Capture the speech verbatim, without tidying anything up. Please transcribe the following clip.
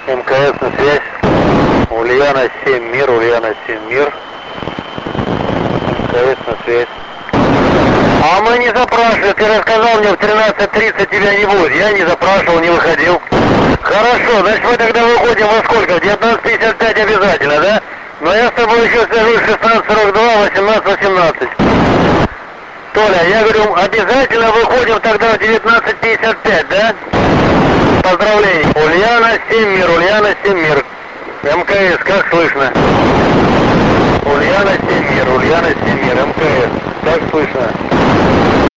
МКС на связь. Ульяна семь мир, Ульяна семь мир. МКС на связь. А мы не запрашивали, ты рассказал мне в тринадцать тридцать тебя не будет. Я не запрашивал, не выходил. Хорошо, значит мы тогда выходим во сколько? В девятнадцать пятьдесят пять обязательно, да? Но я с тобой еще свяжусь шестнадцать сорок два, восемнадцать восемнадцать. Толя, я говорю, обязательно выходим тогда в девятнадцать пятьдесят пять, да? Поздравления. Ульяна семь мир, Ульяна семь мир. МКС, как слышно? Ульяна семь мир, Ульяна семь мир, МКС, как слышно?